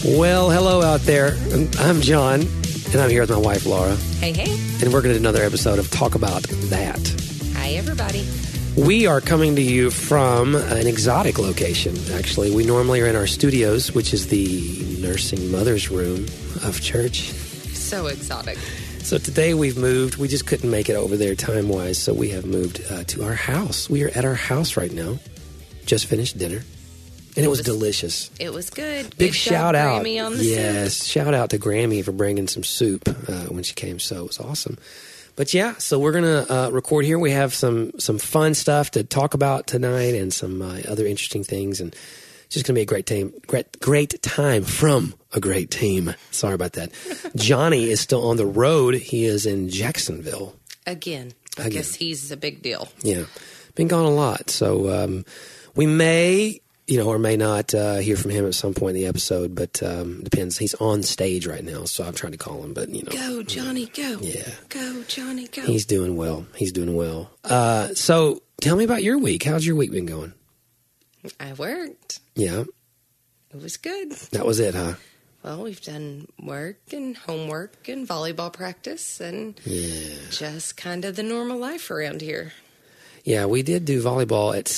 Well, hello out there. I'm John, and I'm here with my wife, Laura. Hey, hey. And we're going to do another episode of Talk About That. Hi, everybody. We are coming to you from an exotic location, actually. We normally are in our studios, which is the nursing mother's room of church. So exotic. So today we've moved. We just couldn't make it over there time-wise, so we have moved to our house. We are at our house right now. Just finished dinner. And it was delicious. It was good. Big shout out. Grammy on the yes, soup. shout out to Grammy for bringing some soup when she came. So it was awesome. But yeah, so we're going to record here. We have some fun stuff to talk about tonight and some other interesting things. And it's just going to be a great time from a great team. Sorry about that. Johnny is still on the road. He is in Jacksonville. Again. I guess he's a big deal. Yeah. Been gone a lot. So we may... or may not hear from him at some point in the episode, but depends. He's on stage right now, so I'm trying to call him, but, Go, Johnny, go. Yeah. Go, Johnny, go. He's doing well. So tell me about your week. How's your week been going? I worked. Yeah. It was good. That was it, huh? Well, we've done work and homework and volleyball practice and just kind of the normal life around here. Yeah, we did do volleyball at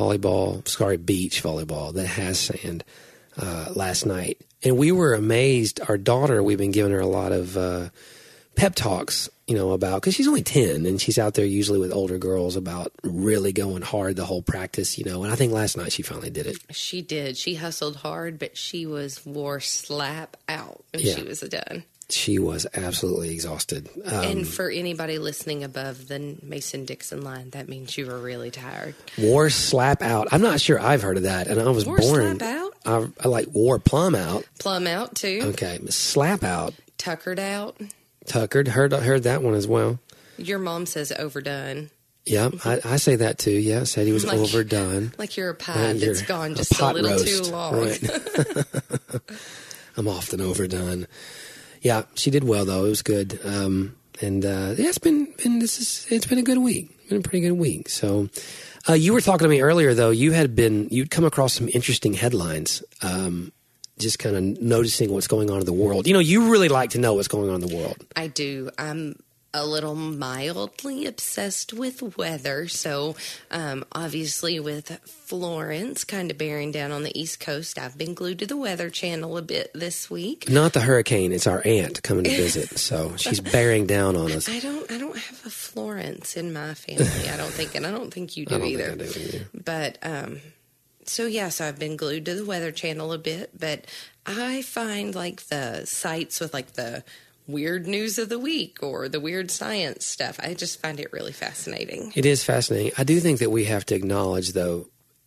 beach volleyball that has sand last night. And we were amazed. Our daughter, we've been giving her a lot of pep talks, about, because she's only 10 and she's out there usually with older girls about really going hard the whole practice, and I think last night she finally did it. She did. She hustled hard, but she wore slap out when she was done. She was absolutely exhausted. And for anybody listening above the Mason-Dixon line, that means you were really tired. Wore slap out. I'm not sure I've heard of that. And I was wore born. Slap out? I wore plum out. Plum out, too. Okay. Slap out. Tuckered out. Tuckered. Heard that one as well. Your mom says overdone. Yeah, I say that too. Yeah, said he was overdone. Like you're a pie that's gone just a little too long. Right. I'm often overdone. Yeah, she did well though. It was good, it's been a good week. It's been a pretty good week. So, you were talking to me earlier though. You'd come across some interesting headlines. Just kind of noticing what's going on in the world. You really like to know what's going on in the world. I do. I'm a little mildly obsessed with weather. So, obviously with Florence kind of bearing down on the East Coast, I've been glued to the Weather Channel a bit this week. Not the hurricane. It's our aunt coming to visit. So she's bearing down on us. I don't have a Florence in my family. I don't think, and I don't think you do either. Think I do either. But, so I've been glued to the Weather Channel a bit, but I find like the sites with like the weird news of the week or the weird science stuff, I just find it really fascinating. It is fascinating. I do think that we have to acknowledge, though,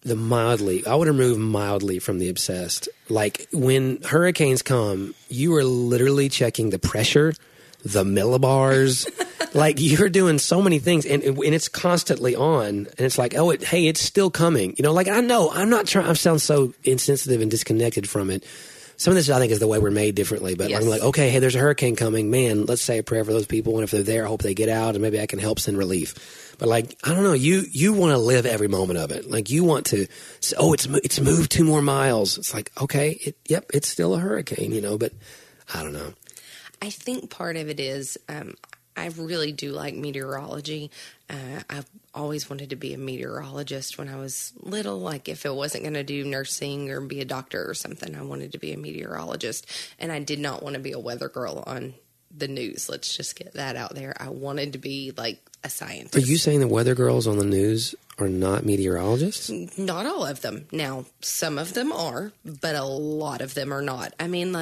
I would remove mildly from the obsessed. Like when hurricanes come, you are literally checking the pressure, the millibars. Like you're doing so many things and it's constantly on and it's like, it's still coming. I know I'm not trying, I sound so insensitive and disconnected from it. Some of this, I think, is the way we're made differently. But I'm like, okay, hey, there's a hurricane coming. Man, let's say a prayer for those people. And if they're there, I hope they get out and maybe I can help send relief. But I don't know. You want to live every moment of it. Like you want to say, it's moved 2 more miles. It's like, okay, it's still a hurricane, but I don't know. I think part of it is I really do like meteorology. I've always wanted to be a meteorologist when I was little. Like if it wasn't going to do nursing or be a doctor or something, I wanted to be a meteorologist. And I did not want to be a weather girl on the news. Let's just get that out there. I wanted to be like a scientist. Are you saying the weather girls on the news are not meteorologists? Not all of them. Now, some of them are, but a lot of them are not. I mean,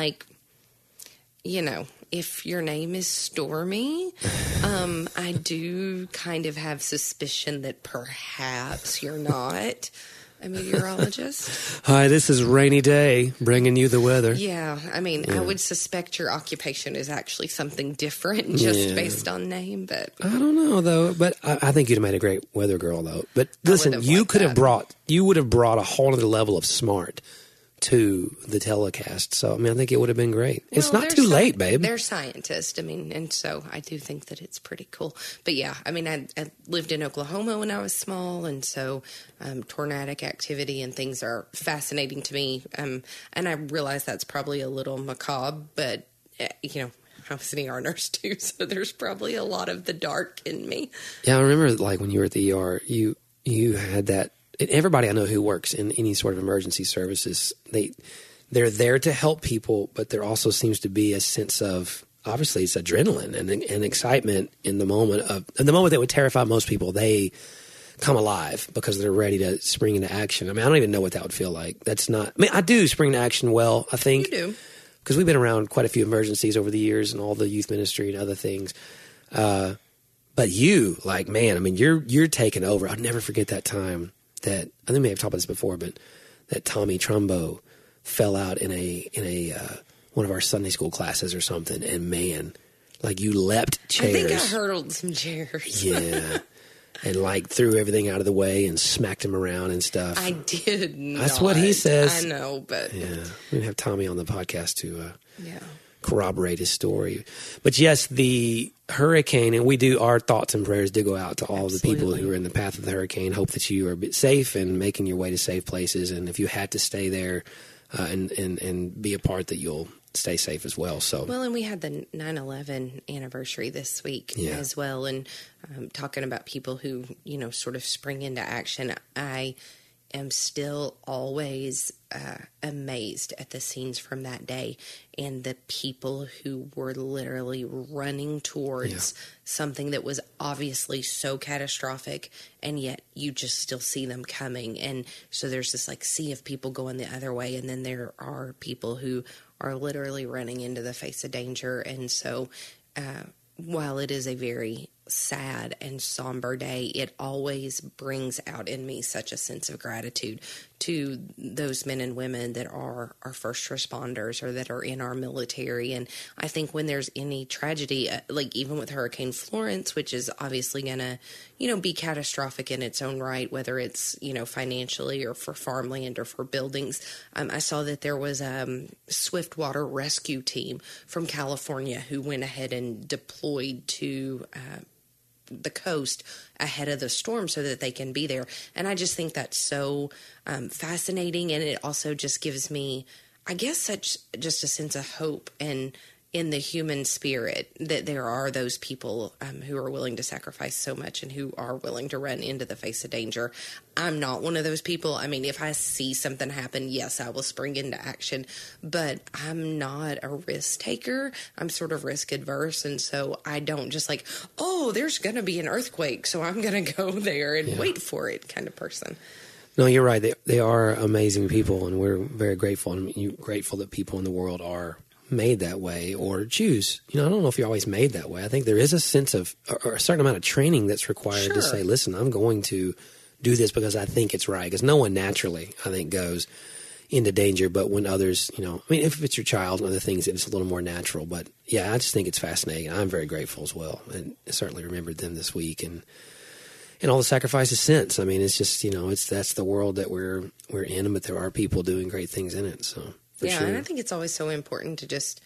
if your name is Stormy, I do kind of have suspicion that perhaps you're not a meteorologist. Hi, this is Rainy Day, bringing you the weather. Yeah, I would suspect your occupation is actually something different just based on name, but... I don't know, though, but I think you'd have made a great weather girl, though. But listen, you would have brought a whole other level of smart to the telecast. So, I mean, I think it would have been great. It's Well, not too late, babe. They're scientists. I mean, and so I do think that it's pretty cool. But yeah, I mean, I lived in Oklahoma when I was small, and so tornadic activity and things are fascinating to me. And I realize that's probably a little macabre, but, you know, I was an ER nurse too, so there's probably a lot of the dark in me. Yeah, I remember like when you were at the ER, you had that. Everybody I know who works in any sort of emergency services, they're there to help people, but there also seems to be a sense of, obviously it's adrenaline and excitement in the moment that would terrify most people. They come alive because they're ready to spring into action. I mean, I don't even know what that would feel like. That's not, I mean, I do spring into action well, I think. You do. Because we've been around quite a few emergencies over the years and all the youth ministry and other things. But you, like, man, I mean, you're taking over. I'll never forget that time that, I think we may have talked about this before, but that Tommy Trumbo fell out in a one of our Sunday school classes or something, and man, like you leapt chairs. I think I hurdled some chairs. Yeah. And like threw everything out of the way and smacked him around and stuff. I did not. That's what he says. I know, but yeah, we're gonna have Tommy on the podcast to yeah. corroborate his story. But yes, the hurricane, and we do, our thoughts and prayers do go out to all the people who are in the path of the hurricane. Hope that you are a bit safe and making your way to safe places. And if you had to stay there and be a part, that you'll stay safe as well. So well, and we had the 9/11 anniversary this week as well, and talking about people who, you know, sort of spring into action. I am still always amazed at the scenes from that day and the people who were literally running towards something that was obviously so catastrophic, and yet you just still see them coming. And so there's this like sea of people going the other way, and then there are people who are literally running into the face of danger. And so while it is a very sad and somber day, it always brings out in me such a sense of gratitude to those men and women that are our first responders or that are in our military. And I think when there's any tragedy, like even with Hurricane Florence, which is obviously going to, you know, be catastrophic in its own right, whether it's, you know, financially or for farmland or for buildings. I saw that there was a Swiftwater rescue team from California who went ahead and deployed to the coast ahead of the storm so that they can be there. And I just think that's so fascinating. And it also just gives me, I guess, such just a sense of hope and in the human spirit that there are those people who are willing to sacrifice so much and who are willing to run into the face of danger. I'm not one of those people. I mean, if I see something happen, yes, I will spring into action, but I'm not a risk taker. I'm sort of risk adverse. And so I don't just like, oh, there's going to be an earthquake, so I'm going to go there and wait for it kind of person. No, you're right. They are amazing people, and we're very grateful. And grateful that people in the world are made that way or choose. You know, I don't know if you're always made that way. I think there is a sense of, or a certain amount of training that's required to say, listen, I'm going to do this because I think it's right. Because no one naturally, I think, goes into danger. But when others, you know, I mean, if it's your child and other things, it's a little more natural. But yeah, I just think it's fascinating. I'm very grateful as well. And I certainly remembered them this week and all the sacrifices since. I mean, it's just, you know, that's the world that we're in, but there are people doing great things in it. So yeah, and I think it's always so important to just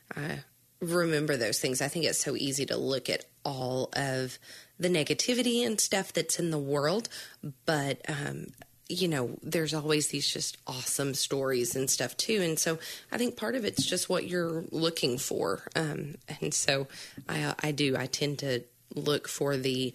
remember those things. I think it's so easy to look at all of the negativity and stuff that's in the world, but you know, there's always these just awesome stories and stuff too. And so I think part of it's just what you're looking for. And so I tend to look for the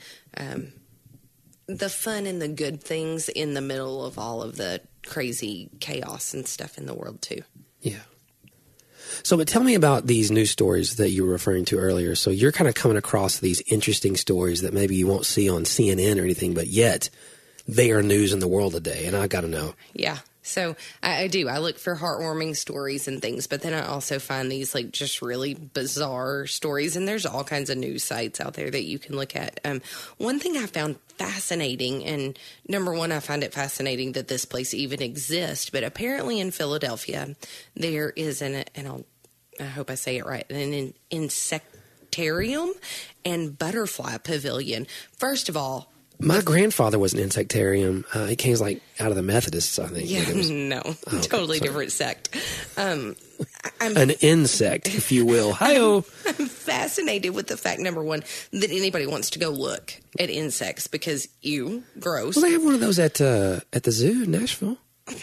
fun and the good things in the middle of all of the crazy chaos and stuff in the world too. Yeah. So, but tell me about these news stories that you were referring to earlier. So you're kind of coming across these interesting stories that maybe you won't see on CNN or anything, but yet they are news in the world today. And I got to know. Yeah. So I do. I look for heartwarming stories and things, but then I also find these like just really bizarre stories. And there's all kinds of news sites out there that you can look at. One thing I found fascinating, and number one, I find it fascinating that this place even exists, but apparently in Philadelphia, there is I hope I say it right, an insectarium and butterfly pavilion. First of all, My grandfather was an insectarian. He came like out of the Methodists, I think. Yeah, Like it was, no, totally different sect. I'm an insect, if you will. Hi-oh. I'm fascinated with the fact, number one, that anybody wants to go look at insects because gross. Well, they have one of those at the zoo in Nashville.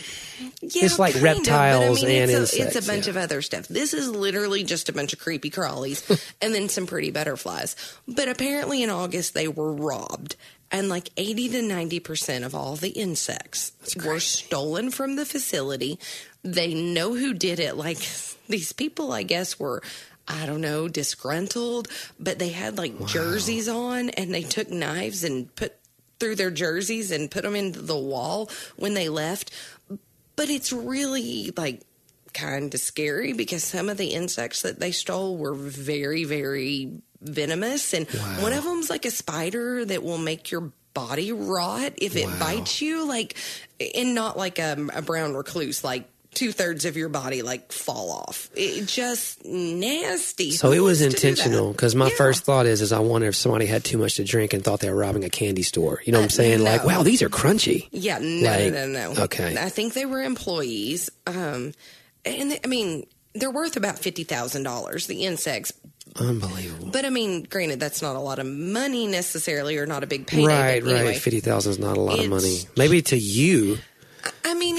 Yeah, it's like kind of, reptiles but I mean, and it's insects. It's a bunch of other stuff. This is literally just a bunch of creepy crawlies and then some pretty butterflies. But apparently in August they were robbed. And like 80 to 90% of all the insects were stolen from the facility. They know who did it. Like these people, I guess, were, I don't know, disgruntled. But they had like jerseys on and they took knives and put through their jerseys and put them into the wall when they left. But it's really like kind of scary because some of the insects that they stole were very, very venomous. And one of them's like a spider that will make your body rot if it bites you, like, and not like a brown recluse, like 2/3 of your body like fall off. It just nasty. So it was intentional because my first thought is I wonder if somebody had too much to drink and thought they were robbing a candy store. You know what I'm saying? No. Like, wow, these are crunchy. Yeah, no. Okay. I think they were employees. And I mean, they're worth about $50,000, the insects. Unbelievable. But I mean, granted, that's not a lot of money necessarily, or not a big payday. Right, but anyway, right. 50,000 is not a lot of money. Maybe to you. I mean,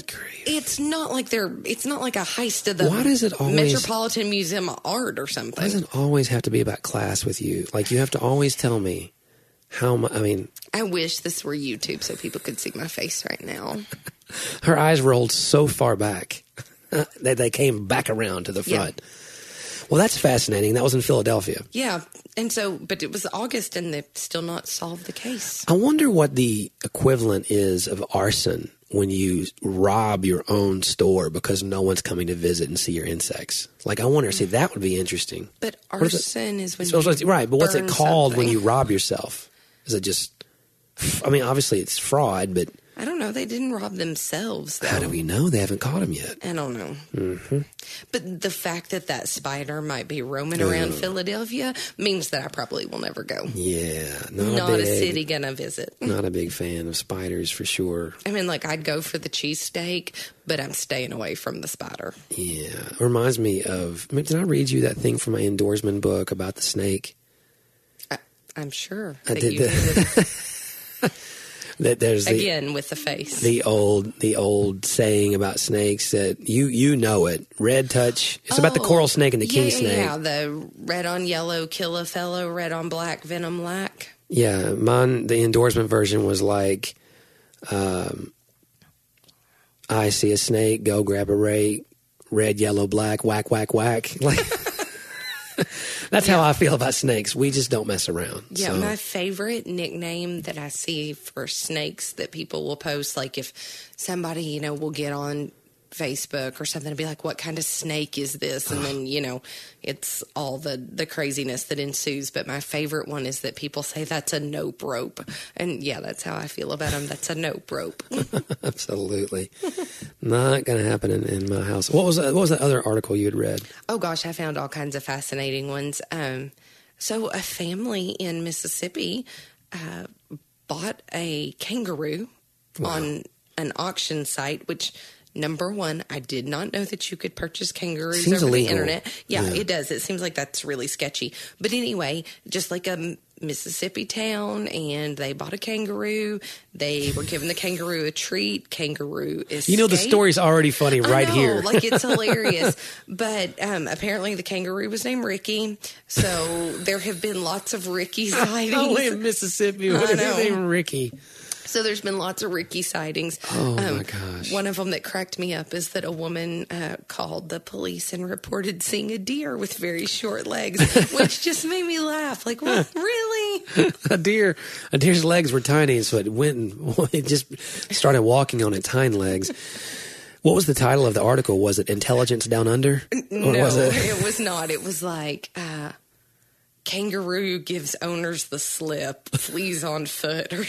it's not like it's not like a heist of the Why does it always, Metropolitan Museum of Art or something. Why does it always have to be about class with you? Like, you have to always tell me how much. I mean, I wish this were YouTube so people could see my face right now. Her eyes rolled so far back that they came back around to the front. Yeah. Well, that's fascinating. That was in Philadelphia. Yeah. And so, but it was August and they've still not solved the case. I wonder what the equivalent is of arson when you rob your own store because no one's coming to visit and see your insects. Like, I wonder, see, that would be interesting. But arson is when right, but what's it called something. when you rob yourself? Is it just, I mean, obviously it's fraud, but I don't know. They didn't rob themselves, though. How do we know? They haven't caught him yet. I don't know. Mm-hmm. But the fact that spider might be roaming around Philadelphia means that I probably will never go. Yeah. Not a city gonna visit. Not a big fan of spiders, for sure. I mean, like, I'd go for the cheesesteak, but I'm staying away from the spider. Yeah. It reminds me of, did I read you that thing from my endorsement book about the snake? I'm sure I that did you did. That there's again with the face. The old saying about snakes that you know it. Red touch. It's about the coral snake and the king snake. Yeah, the red on yellow kill a fellow, red on black venom lack. Yeah, the endorsement version was like, I see a snake, go grab a rake, red, yellow, black, whack, whack, whack. Like. That's how I feel about snakes. We just don't mess around. Yeah, so. My favorite nickname that I see for snakes that people will post, like if somebody, will get on Facebook or something and be like, what kind of snake is this? And then, it's all the craziness that ensues. But my favorite one is that people say that's a nope rope. And yeah, that's how I feel about them. That's a nope rope. Absolutely. Not going to happen in my house. What was that other article you had read? Oh gosh, I found all kinds of fascinating ones. So a family in Mississippi bought a kangaroo on an auction site, which... Number one, I did not know that you could purchase kangaroos over the internet. Yeah, it does. It seems like that's really sketchy. But anyway, just like a Mississippi town, and they bought a kangaroo. They were giving the kangaroo a treat. Kangaroo escaped. The story's already funny here. Like, it's hilarious. But apparently the kangaroo was named Ricky. So there have been lots of Ricky sightings. Only in Mississippi. What is his name, Ricky? So there's been lots of Ricky sightings. Oh, my gosh. One of them that cracked me up is that a woman called the police and reported seeing a deer with very short legs, which just made me laugh. Like, what? Really? A deer's legs were tiny, so it just started walking on its hind legs. What was the title of the article? Was it Intelligence Down Under? No, it was not. It was like... kangaroo gives owners the slip, flees on foot, or something.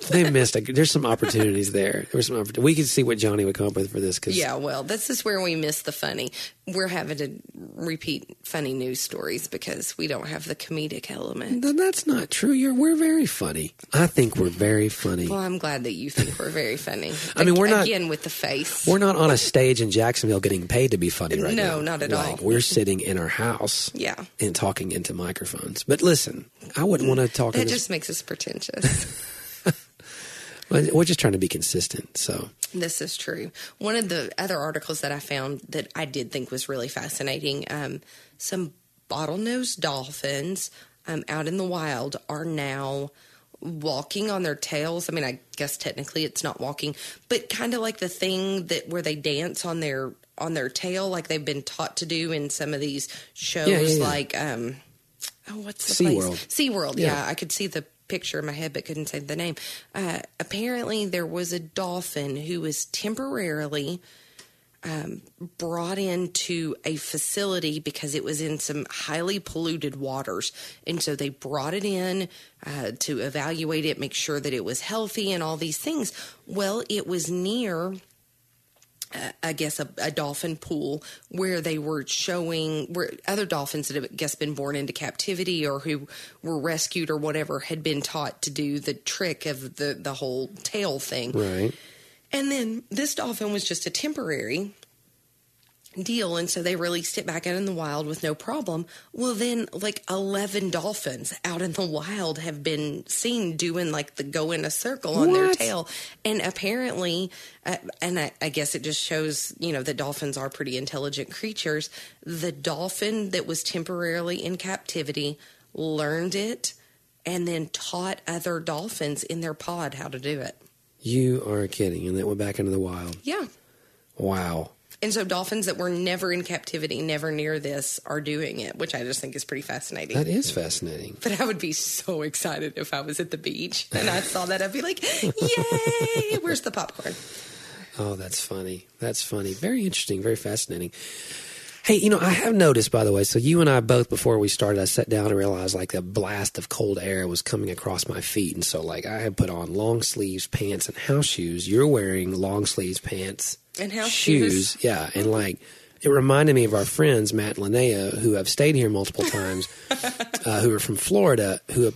They missed. There's some opportunities there. We can see what Johnny would come up with for this. Yeah, well, this is where we miss the funny. We're having to repeat funny news stories because we don't have the comedic element. No, that's not true. We're very funny. I think we're very funny. Well, I'm glad that you think we're very funny. I mean, we're not... Again, with the face. We're not on a stage in Jacksonville getting paid to be funny right now. No, not at all. We're sitting in our house and talking into microphones. But listen, I wouldn't want to talk... That just makes us pretentious. We're just trying to be consistent, so... This is true. One of the other articles that I found that I did think was really fascinating, some bottlenose dolphins out in the wild are now walking on their tails. I mean, I guess technically it's not walking, but kind of like the thing that where they dance on their tail, like they've been taught to do in some of these shows, like what's the place? SeaWorld. Yeah, I could see the picture in my head but couldn't say the name. Apparently there was a dolphin who was temporarily brought into a facility because it was in some highly polluted waters, and so they brought it in to evaluate it, make sure that it was healthy and all these things. Well, it was near I guess a dolphin pool where they were showing where other dolphins that have, I guess, been born into captivity or who were rescued or whatever had been taught to do the trick of the whole tail thing. Right. And then this dolphin was just a temporary deal, and so they released it back out in the wild with no problem. Well, then like 11 dolphins out in the wild have been seen doing like the go in a circle on their tail, and apparently and I guess it just shows that dolphins are pretty intelligent creatures. The dolphin that was temporarily in captivity learned it and then taught other dolphins in their pod how to do it. You are kidding. And that went back into the wild. Yeah. Wow. And so dolphins that were never in captivity, never near this, are doing it, which I just think is pretty fascinating. That is fascinating. But I would be so excited if I was at the beach and I saw that. I'd be like, yay, where's the popcorn? Oh, that's funny. That's funny. Very interesting. Very fascinating. Hey, I have noticed, by the way, so you and I both, before we started, I sat down and realized like a blast of cold air was coming across my feet. And so like I had put on long sleeves pants and house shoes. You're wearing long sleeves pants and house shoes. Yeah. And like it reminded me of our friends, Matt and Linnea, who have stayed here multiple times, who are from Florida, who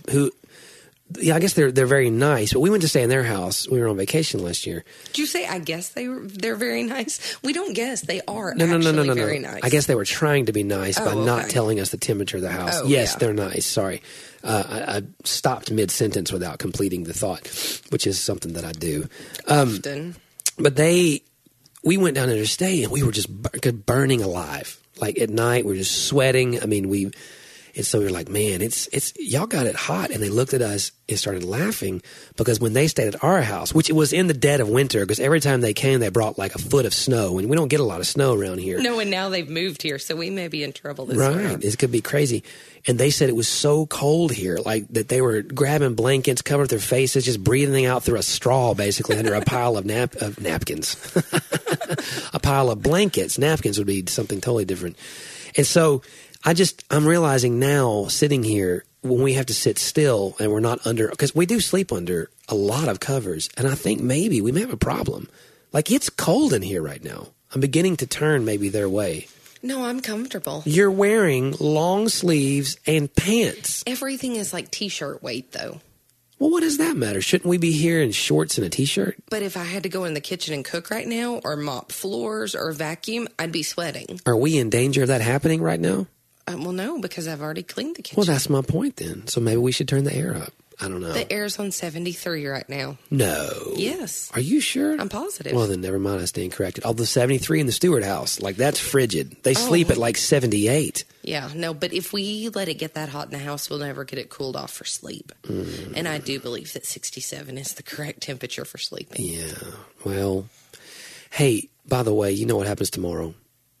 I guess they're very nice, but we went to stay in their house. We were on vacation last year. Did you say, I guess they're very nice? We don't guess. They are no, very nice. I guess they were trying to be nice by not telling us the temperature of the house. Yes, they're nice. Sorry. I stopped mid-sentence without completing the thought, which is something that I do. Often. But we went down there to stay, and we were just burning alive. Like at night, we're just sweating. I mean, and so we were like, man, it's y'all got it hot. And they looked at us and started laughing because when they stayed at our house, which it was in the dead of winter, because every time they came, they brought like a foot of snow, and we don't get a lot of snow around here. No, and now they've moved here, so we may be in trouble this right. winter. It could be crazy. And they said it was so cold here, like that they were grabbing blankets, covering their faces, just breathing out through a straw, basically under a pile of napkins, a pile of blankets. Napkins would be something totally different. And so I'm realizing now, sitting here, when we have to sit still and we're not under, because we do sleep under a lot of covers, and I think maybe we may have a problem. Like, it's cold in here right now. I'm beginning to turn maybe their way. No, I'm comfortable. You're wearing long sleeves and pants. Everything is like T-shirt weight, though. Well, what does that matter? Shouldn't we be here in shorts and a T-shirt? But if I had to go in the kitchen and cook right now, or mop floors, or vacuum, I'd be sweating. Are we in danger of that happening right now? Well, no, because I've already cleaned the kitchen. Well, that's my point then. So maybe we should turn the air up. I don't know. The air's on 73 right now. No. Yes. Are you sure? I'm positive. Well, then never mind. I stand corrected. Although 73 in the Stewart house, like that's frigid. They sleep at like 78. Yeah, no, but if we let it get that hot in the house, we'll never get it cooled off for sleep. And I do believe that 67 is the correct temperature for sleeping. Yeah. Well, hey, by the way, you know what happens tomorrow?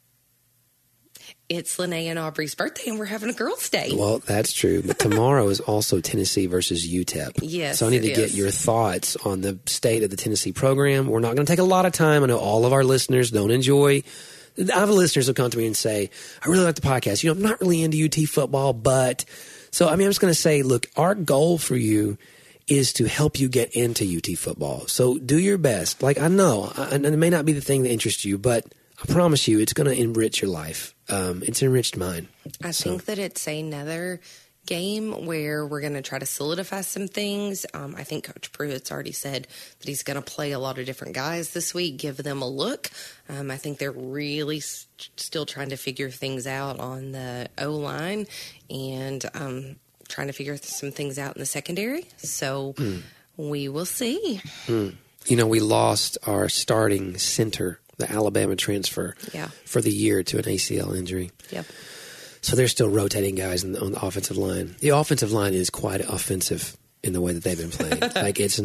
It's Linnea and Aubrey's birthday, and we're having a girls' day. Well, that's true. But tomorrow is also Tennessee versus UTEP. Yes, so I need to get your thoughts on the state of the Tennessee program. We're not going to take a lot of time. I know all of our listeners don't enjoy. I have listeners who come to me and say, I really like the podcast. I'm not really into UT football, but... So, I mean, I'm just going to say, look, our goal for you is to help you get into UT football. So do your best. Like, I know, and it may not be the thing that interests you, but I promise you it's going to enrich your life. It's enriched mine. I think that it's another game where we're going to try to solidify some things. I think Coach Pruitt's already said that he's going to play a lot of different guys this week, give them a look. I think they're really still trying to figure things out on the O-line and trying to figure some things out in the secondary. So we will see. You know, we lost our starting center, the Alabama transfer, for the year to an ACL injury. Yep. So they're still rotating guys on the offensive line. The offensive line is quite offensive in the way that they've been playing. Like, it's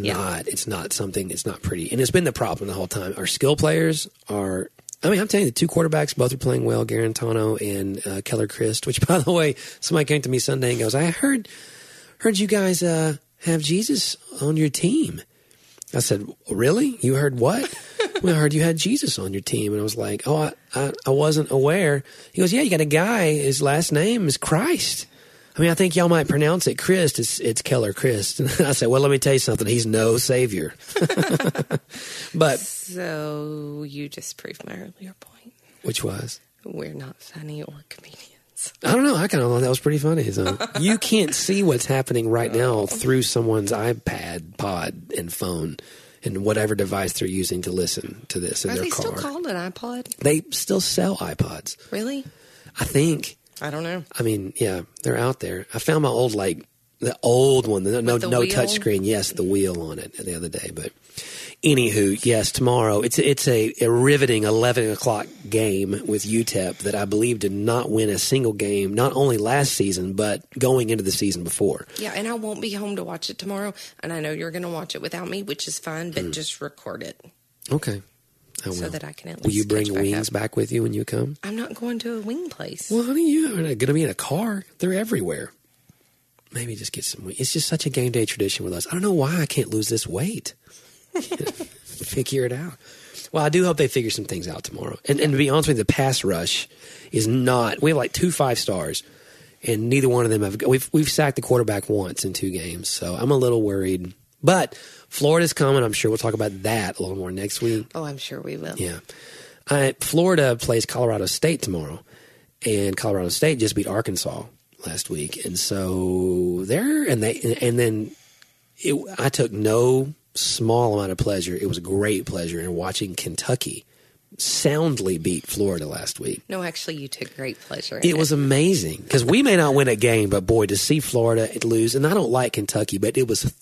not pretty. And it's been the problem the whole time. Our skill players are, I mean, I'm telling you, the two quarterbacks both are playing well, Garantano and Keller Christ, which, by the way, somebody came to me Sunday and goes, I heard you guys have Jesus on your team. I said, really? You heard what? Well, I heard you had Jesus on your team. And I was like, oh, I wasn't aware. He goes, yeah, you got a guy. His last name is Christ. I mean, I think y'all might pronounce it Christ. It's Keller Christ. And I said, well, let me tell you something. He's no savior. But so you just proved my earlier point. Which was? We're not funny or comedians. I don't know. I kind of thought that was pretty funny. So you can't see what's happening right now through someone's iPad, pod, and phone, and whatever device they're using to listen to this in their car. Are they still called an iPod? They still sell iPods. Really? I think. I don't know. I mean, yeah, they're out there. I found my old, the old one, no touch screen. Yes, the wheel on it the other day. But anywho, yes, tomorrow it's a riveting 11 o'clock game with UTEP that I believe did not win a single game, not only last season, but going into the season before. Yeah, and I won't be home to watch it tomorrow, and I know you're going to watch it without me, which is fine, but just record it. Okay. I will. So that I can at least Will you bring wings back with you when you come? I'm not going to a wing place. Well, honey, you're going to be in a car. They're everywhere. Maybe just get some wings. It's just such a game day tradition with us. I don't know why I can't lose this weight. Figure it out. Well, I do hope they figure some things out tomorrow. And to be honest with you, the pass rush is not. We have like 2 5-stars, and neither one of them have. We've sacked the quarterback once in 2 games, so I'm a little worried. But Florida's coming. I'm sure we'll talk about that a little more next week. Oh, I'm sure we will. Yeah. Florida plays Colorado State tomorrow, and Colorado State just beat Arkansas last week, and so I took no small amount of pleasure. It was a great pleasure in watching Kentucky soundly beat Florida last week. No, actually, you took great pleasure in it. It was amazing because we may not win a game, but boy, to see Florida lose, and I don't like Kentucky, but it was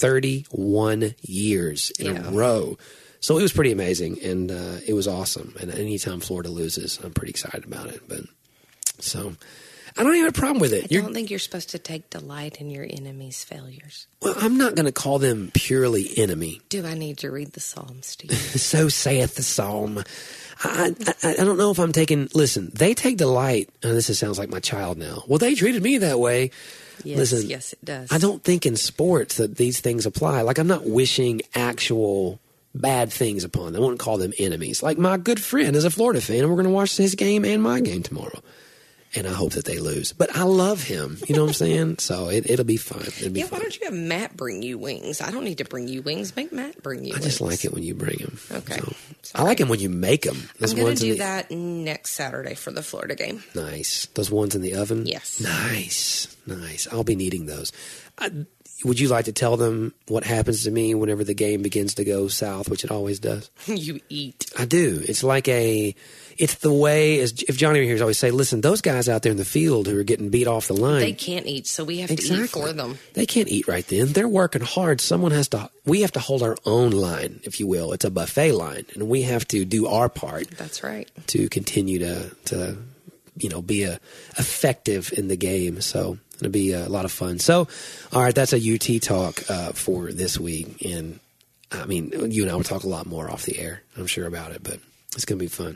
31 years in a row. So it was pretty amazing, and it was awesome. And anytime Florida loses, I'm pretty excited about it. But so I don't even have a problem with it. I don't think you're supposed to take delight in your enemy's failures. Well, I'm not going to call them purely enemy. Do I need to read the Psalms to you? So saith the Psalm. I don't know if I'm taking... Listen, they take delight... Oh, this sounds like my child now. Well, they treated me that way. Yes, yes, it does. I don't think in sports that these things apply. Like, I'm not wishing actual bad things upon them. I wouldn't call them enemies. Like, my good friend is a Florida fan, and we're going to watch his game and my game tomorrow. And I hope that they lose. But I love him. You know what I'm saying? So it'll be fun. Why don't you have Matt bring you wings? I don't need to bring you wings. Make Matt bring you wings. I just like it when you bring them. Okay. So, I like them when you make them. I'm going to do that next Saturday for the Florida game. Nice. Those ones in the oven? Yes. Nice. I'll be needing those. Would you like to tell them what happens to me whenever the game begins to go south, which it always does? You eat. I do. It's like it's the way, as if Johnny were here, always say, listen, those guys out there in the field who are getting beat off the line. They can't eat, so we have to eat for them. They can't eat right then. They're working hard. We have to hold our own line, if you will. It's a buffet line, and we have to do our part. That's right. To continue to be effective in the game. So it'll be a lot of fun. So, all right, that's a UT talk for this week. And, I mean, you and I will talk a lot more off the air, I'm sure, about it, but it's going to be fun.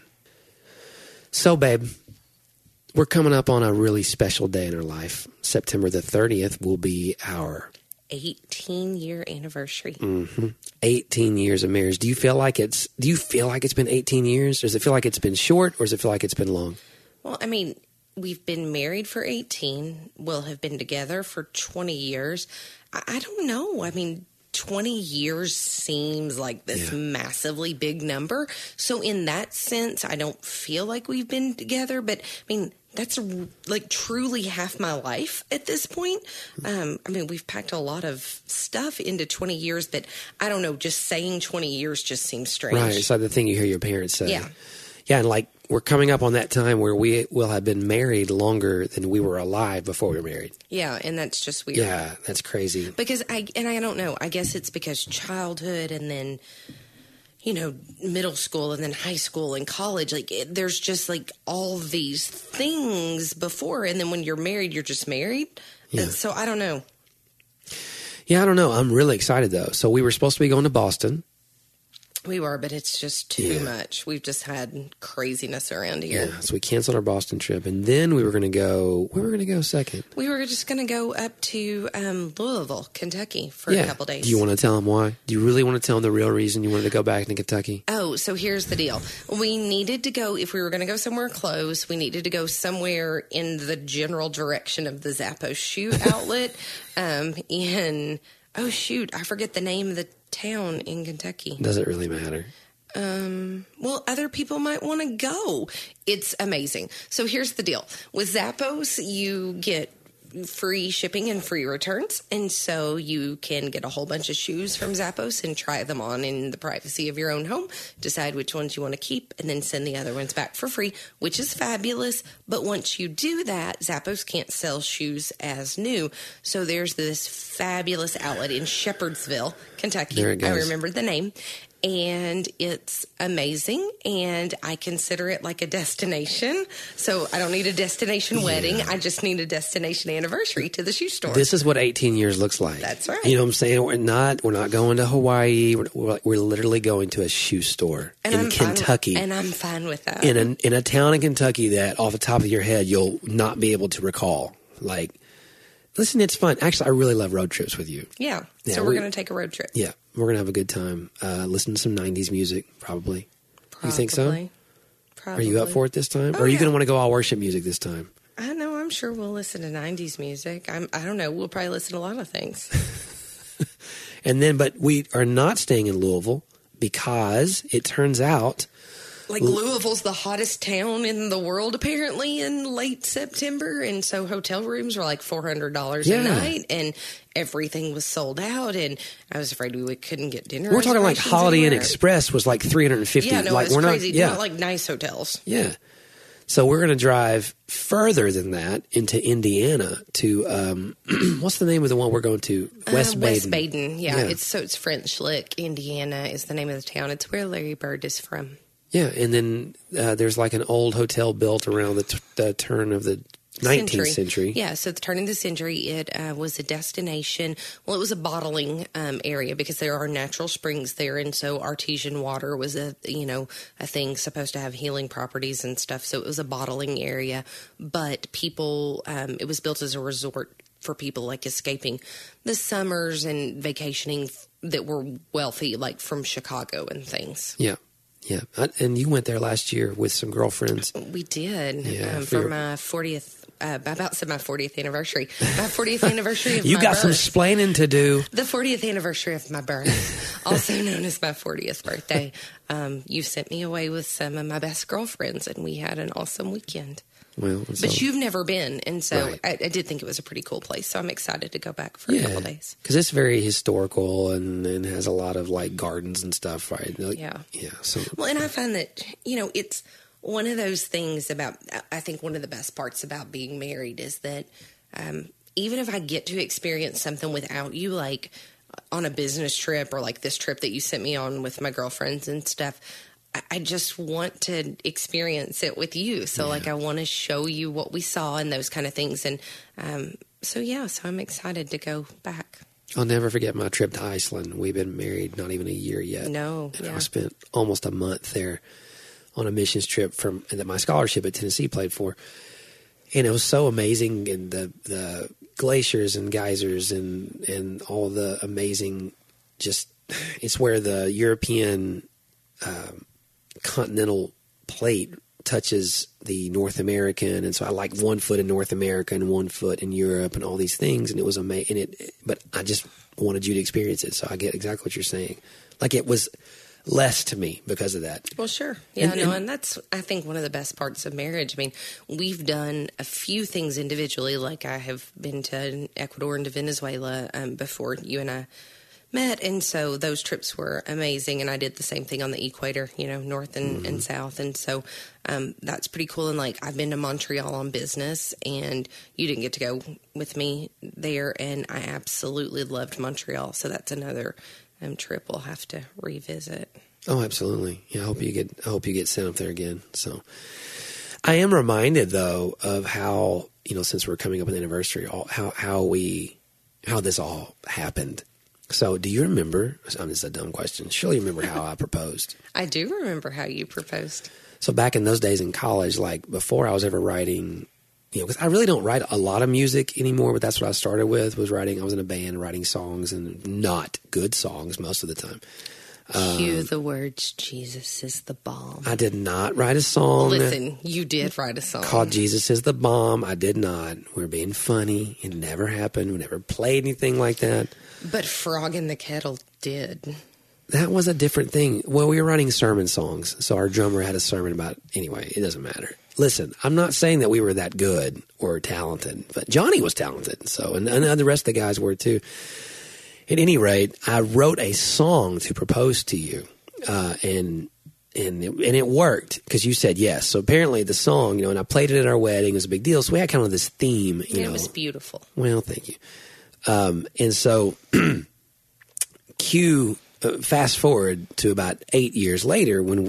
So, babe, we're coming up on a really special day in our life. September the 30th will be our 18-year anniversary. Mm-hmm. 18 years of marriage. Do you feel like it's been 18 years? Does it feel like it's been short, or does it feel like it's been long? Well, I mean, we've been married for 18. We'll have been together for 20 years. I don't know. I mean, 20 years seems like this massively big number. So in that sense, I don't feel like we've been together. But, I mean, that's like truly half my life at this point. I mean, we've packed a lot of stuff into 20 years, but I don't know, just saying 20 years just seems strange. Right. It's like the thing you hear your parents say. Yeah. Yeah, and like we're coming up on that time where we will have been married longer than we were alive before we were married. Yeah, and that's just weird. Yeah, that's crazy. Because I don't know. I guess it's because childhood and then, you know, middle school and then high school and college, like there's just like all these things before. And then when you're married, you're just married. Yeah. So I don't know. Yeah, I don't know. I'm really excited though. So we were supposed to be going to Boston. We were, but it's just too much. We've just had craziness around here. Yeah, so we canceled our Boston trip, and then we were going to go. Where were we going to go second? We were just going to go up to Louisville, Kentucky for a couple days. Do you want to tell them why? Do you really want to tell them the real reason you wanted to go back to Kentucky? Oh, so here's the deal. We needed to go, if we were going to go somewhere close, we needed to go somewhere in the general direction of the Zappos shoe outlet. Oh, shoot, I forget the name of the town in Kentucky. Does it really matter? Well, other people might want to go. It's amazing. So here's the deal. With Zappos, you get free shipping and free returns. And so you can get a whole bunch of shoes from Zappos and try them on in the privacy of your own home, decide which ones you want to keep, and then send the other ones back for free, which is fabulous. But once you do that, Zappos can't sell shoes as new. So there's this fabulous outlet in Shepherdsville, Kentucky. There it goes. I remember the name. And it's amazing, and I consider it like a destination. So I don't need a destination wedding. I just need a destination anniversary to the shoe store. This is what 18 years looks like. That's right. You know what I'm saying? We're not going to Hawaii. We're literally going to a shoe store in Kentucky. And I'm fine with that. In a town in Kentucky that off the top of your head, you'll not be able to recall. Like, listen, it's fun. Actually, I really love road trips with you. Yeah. So we're going to take a road trip. Yeah. We're going to have a good time. Listen to some 90s music, probably. You think so? Probably. Are you up for it this time? Or are you going to want to go all worship music this time? I know. I'm sure we'll listen to 90s music. I don't know. We'll probably listen to a lot of things. But we are not staying in Louisville because it turns out... Like Louisville's the hottest town in the world, apparently, in late September. And so hotel rooms were like $400 a night. And everything was sold out. And I was afraid we couldn't get dinner. We're talking like Holiday Inn Express was like $350. Yeah, no, like, it was crazy. Not like nice hotels. Yeah. So we're going to drive further than that into Indiana to, what's the name of the one we're going to? West Baden. West Baden, yeah. It's French Lick, Indiana is the name of the town. It's where Larry Bird is from. Yeah, and then there's like an old hotel built around the turn of the 19th century. Yeah, so the turn of the century, it was a destination. Well, it was a bottling area because there are natural springs there, and so artesian water was a thing supposed to have healing properties and stuff. So it was a bottling area, but people, it was built as a resort for people like escaping the summers and vacationing that were wealthy, like from Chicago and things. Yeah. Yeah, and you went there last year with some girlfriends. We did for my 40th. About said my 40th anniversary. My 40th anniversary of my birth. You got some splaining to do. The 40th anniversary of my birth, also known as my 40th birthday. You sent me away with some of my best girlfriends, and we had an awesome weekend. Well, but you've never been, and so right. I did think it was a pretty cool place. So I'm excited to go back for a couple days because it's very historical and has a lot of like gardens and stuff, right? Like, yeah. So and I find that it's one of those things about. I think one of the best parts about being married is that even if I get to experience something without you, like on a business trip or like this trip that you sent me on with my girlfriends and stuff. I just want to experience it with you. So like I want to show you what we saw and those kind of things. And so I'm excited to go back. I'll never forget my trip to Iceland. We've been married not even a year yet. No. And I spent almost a month there on a missions trip that my scholarship at Tennessee played for. And it was so amazing, and the glaciers and geysers and all the amazing it's where the European continental plate touches the North American, and so I like 1 foot in North America and 1 foot in Europe and all these things, and it was amazing. But I just wanted you to experience it, so I get exactly what you're saying. Like it was less to me because of that. Well, sure. Yeah, and that's, I think, one of the best parts of marriage. I mean, we've done a few things individually, like I have been to Ecuador and to Venezuela before you and I met, and so those trips were amazing, and I did the same thing on the equator, north and south, and so that's pretty cool. And like, I've been to Montreal on business, and you didn't get to go with me there, and I absolutely loved Montreal, so that's another trip we'll have to revisit. Oh, absolutely. Yeah, I hope you get sent up there again. So I am reminded though of how, since we're coming up on the anniversary, how this all happened. So do you remember, this is a dumb question, surely you remember how I proposed? I do remember how you proposed. So back in those days in college, like before I was ever writing, because I really don't write a lot of music anymore, but that's what I started with, was writing. I was in a band writing songs, and not good songs most of the time. Cue the words, Jesus is the bomb. I did not write a song. Listen, you did write a song called Jesus is the Bomb. I did not. We're being funny. It never happened. We never played anything like that. But Frog in the Kettle did. That was a different thing. Well, we were writing sermon songs, so our drummer had a sermon about, anyway, it doesn't matter. Listen, I'm not saying that we were that good or talented, but Johnny was talented, so, and the rest of the guys were too. At any rate, I wrote a song to propose to you, and it worked because you said yes. So apparently the song, and I played it at our wedding. It was a big deal. So we had kind of this theme. It was beautiful. Well, thank you. And so fast forward to about 8 years later when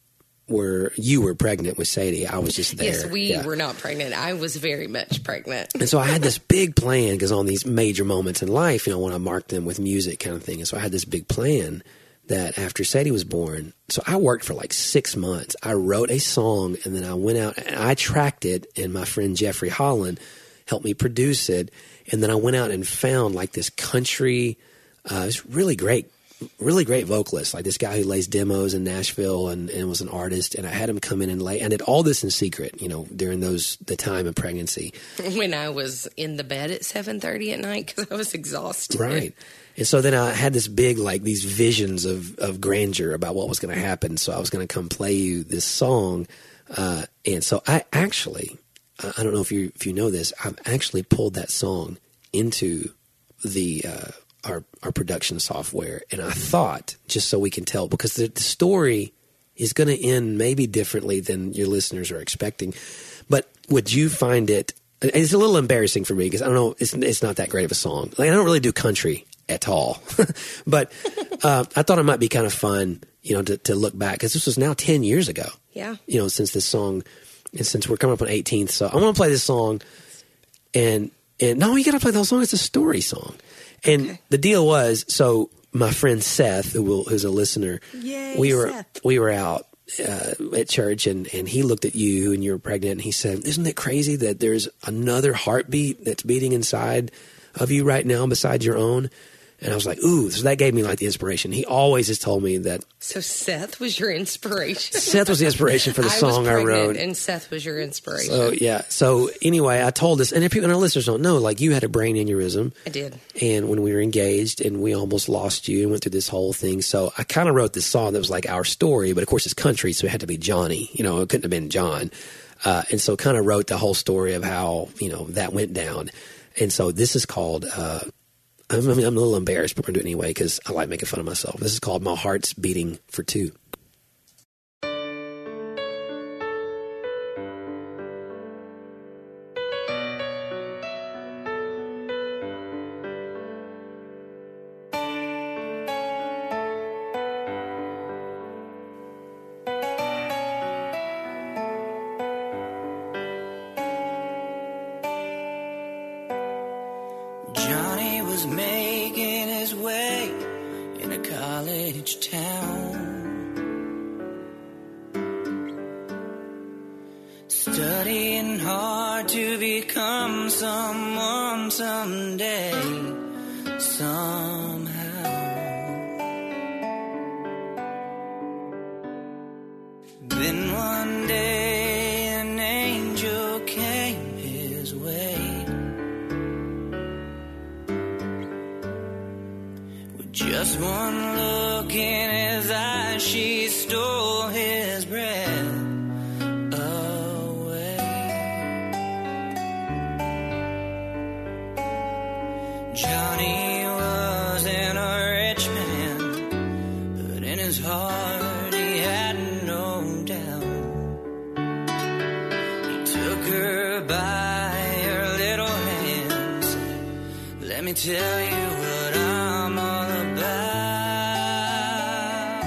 you were pregnant with Sadie. I was just there. Yes, we were not pregnant. I was very much pregnant. And so I had this big plan because on these major moments in life, I want to mark them with music kind of thing. And so I had this big plan that after Sadie was born, so I worked for like 6 months. I wrote a song, and then I went out and I tracked it, and my friend Jeffrey Holland helped me produce it. And then I went out and found like this country, it's really great vocalist, like this guy who lays demos in Nashville and was an artist. And I had him come in and lay, and did all this in secret, during the time of pregnancy. When I was in the bed at 7:30 at night because I was exhausted. Right. And so then I had this big, like these visions of grandeur about what was going to happen. So I was going to come play you this song. And so I actually, I don't know if you know this, I've actually pulled that song into the our production software, and I thought, just so we can tell, because the story is going to end maybe differently than your listeners are expecting, but would you find it? It's a little embarrassing for me because I don't know, it's not that great of a song. Like I don't really do country at all, but I thought it might be kind of fun, to look back because this was now 10 years ago. Yeah, since this song, and since we're coming up on 18th, so I want to play this song, and no, you got to play the whole song. It's a story song. And the deal was, so my friend Seth, who's a listener, we were out at church, and he looked at you, and you were pregnant, and he said, "Isn't it crazy that there's another heartbeat that's beating inside of you right now besides your own?" And I was like, ooh, so that gave me like the inspiration. He always has told me that. So Seth was your inspiration. Seth was the inspiration for the song I wrote. And Seth was your inspiration. So, yeah. So anyway, I told this, and if people and our listeners don't know, like you had a brain aneurysm. I did. And when we were engaged, and we almost lost you and went through this whole thing. So I kind of wrote this song that was like our story, but of course it's country, so it had to be Johnny. It couldn't have been John. And so kind of wrote the whole story of how, that went down. And so this is called, I'm a little embarrassed, but we're going to do it anyway because I like making fun of myself. This is called My Heart's Beating for Two. Johnny was making his way in a college town, studying hard to become someone someday, somehow. Then one day Just one look in his eyes, she stole his breath away. Johnny wasn't a rich man, but in his heart he had no doubt. He took her by her little hand, said, "Let me tell you what I'm all about.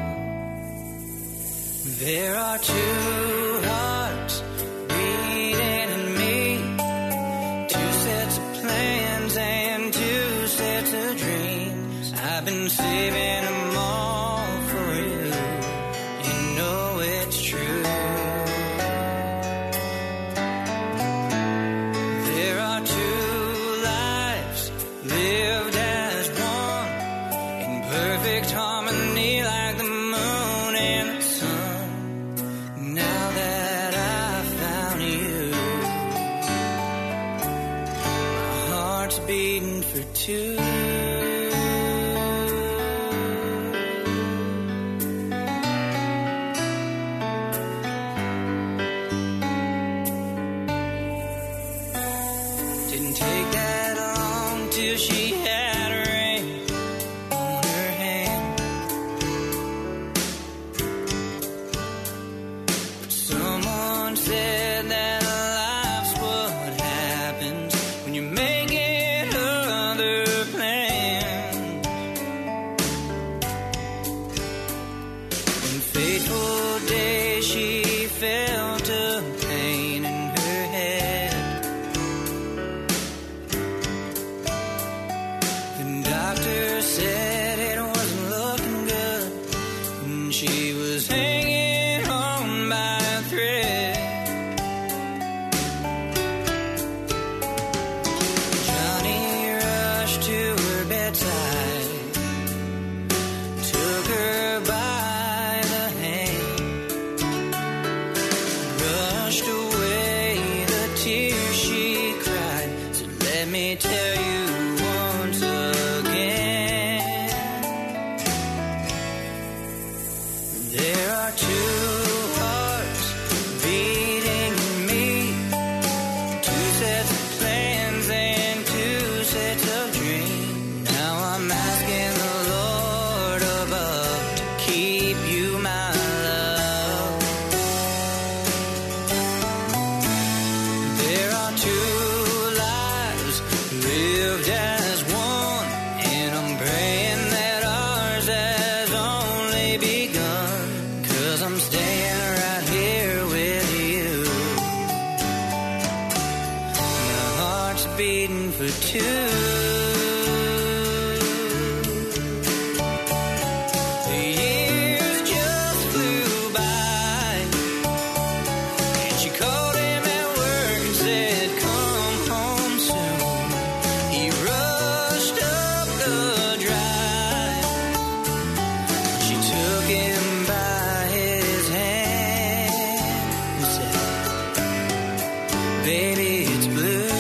There are two hearts beating in me, two sets of plans and two sets of dreams. I've been saving them all for you. You know it's true. There are two lives lived as one, in perfect harmony like the moon and the sun. Now that I found you, my heart's beating for two. Didn't take that long till she had a ring on her hand. Someone said that life's what happens when you make it other plans. One fateful day she felt a pain in her head. The doctor said it wasn't looking good, and she was hanging on by a thread. Johnny rushed to her bedside, took her by the hand, brushed away the tears she cried, said, "Let me tell you once again, there are two hearts beating in me, two sets of plans and two sets of dreams. Now I'm asking the Lord above to keep you my love. There are two lives lived as one, and I'm praying that ours has only begun, 'cause I'm staying right here with you. My heart's beating for two. The years just flew by, and she called him at work and said, "Come home soon." He rushed up the drive. She took him by his hand and said, "Baby, it's blue."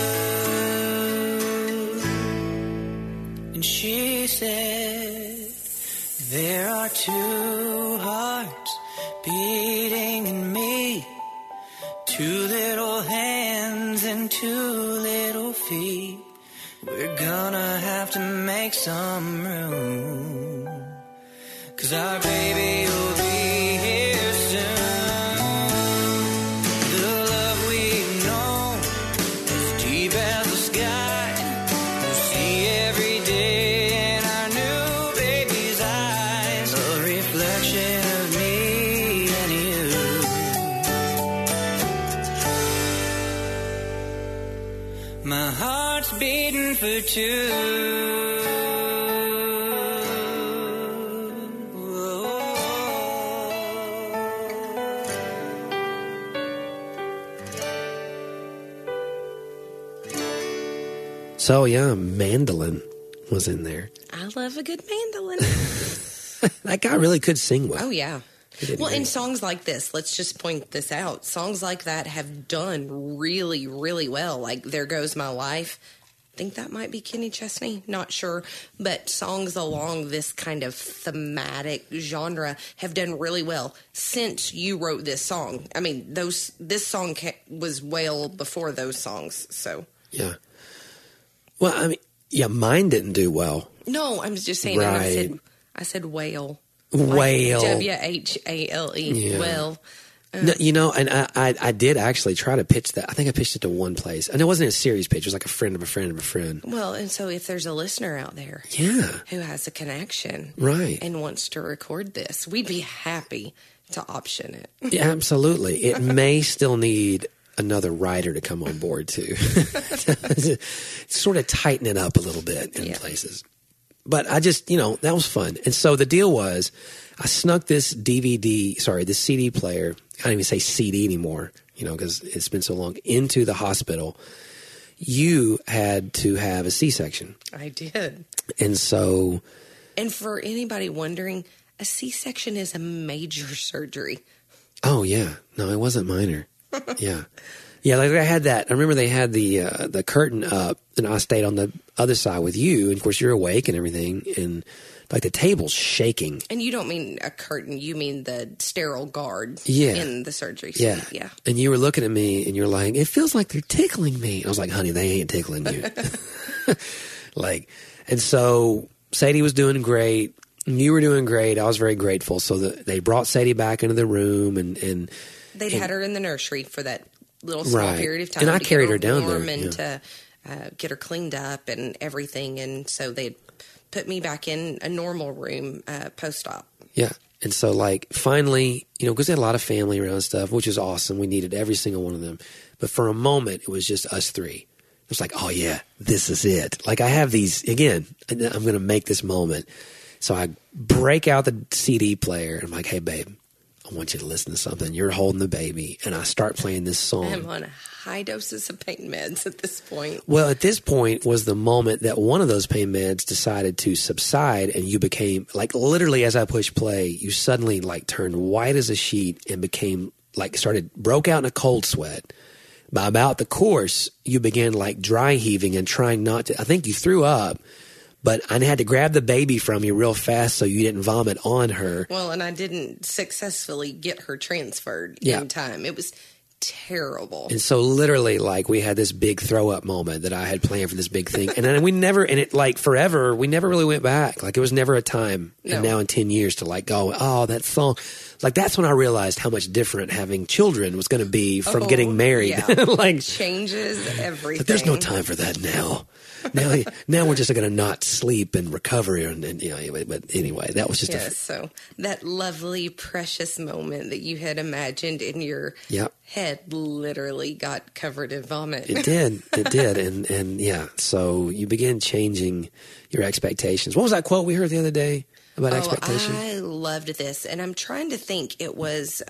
And she said, "There are two hearts beating in me, two little hands and two little feet. We're gonna have to make some room, 'cause our baby will be here soon. The love we've known is deep as the sky. We'll see every day in our new baby's eyes a reflection of me and you. My heart's beating for two. So yeah, mandolin was in there. I love a good mandolin. That guy really could sing well. Oh, yeah. did Well, great. and songs like this, let's just point this out. Songs like that have done really, really well. Like There Goes My Life, think that might be Kenny Chesney, not sure, but songs along this kind of thematic genre have done really well since you wrote this song. I mean, this song was well before those songs, so. Yeah. Well, I mean, yeah, mine didn't do well. No, I'm just saying, Right. I said whale. Whale. Like WHALE, Yeah. well. No, you know, and I did actually try to pitch that. I think I pitched it to one place. And it wasn't a series pitch. It was like a friend of a friend of a friend. Well, and so if there's a listener out there Yeah. who has a connection Right. and wants to record this, we'd be happy to option it. Yeah, absolutely. It may still need another writer to come on board too. Sort of tighten it up a little bit in places. But I just, that was fun. And so the deal was I snuck this this CD player, I don't even say CD anymore, because it's been so long, into the hospital. You had to have a C-section. I did. And so... And for anybody wondering, a C-section is a major surgery. Oh, yeah. No, it wasn't minor. Yeah. Yeah, like I had that. I remember they had the curtain up, and I stayed on the other side with you. And, of course, you're awake and everything, and, like, the table's shaking. And you don't mean a curtain. You mean the sterile guard Yeah. in the surgery suite. Yeah. And you were looking at me, and you're like, it feels like they're tickling me. I was like, honey, they ain't tickling you. And so Sadie was doing great. You were doing great. I was very grateful. So they brought Sadie back into the room, and They'd had her in the nursery for that little small period of time. And I to carried get her down warm there. and to get her cleaned up and everything. And so they put me back in a normal room post-op. Yeah. And so, finally, because they had a lot of family around and stuff, which is awesome. We needed every single one of them. But for a moment, it was just us three. It was like, oh, yeah, this is it. Like, I have these, again, I'm going to make this moment. So I break out the CD player, and I'm like, hey, babe, I want you to listen to something. You're holding the baby. And I start playing this song. I'm on high doses of pain meds at this point. Well, at this point was the moment that one of those pain meds decided to subside, and you became, literally as I pushed play, you suddenly, turned white as a sheet and became, broke out in a cold sweat. By about the course, you began, dry heaving and trying not to, I think you threw up. But I had to grab the baby from you real fast so you didn't vomit on her. Well, and I didn't successfully get her transferred in time. It was terrible. And so literally, we had this big throw-up moment that I had planned for this big thing. And then we never, and it, forever, we never really went back. It was never a time. No. And now in 10 years to, go, oh, that song. That's when I realized how much different having children was going to be from getting married. Yeah. Changes everything. But there's no time for that now. Now we're just going to not sleep and recover, and but anyway, that was just so that lovely, precious moment that you had imagined in your head literally got covered in vomit. It did, and yeah. So you begin changing your expectations. What was that quote we heard the other day about expectations? I loved this, and I'm trying to think. It was.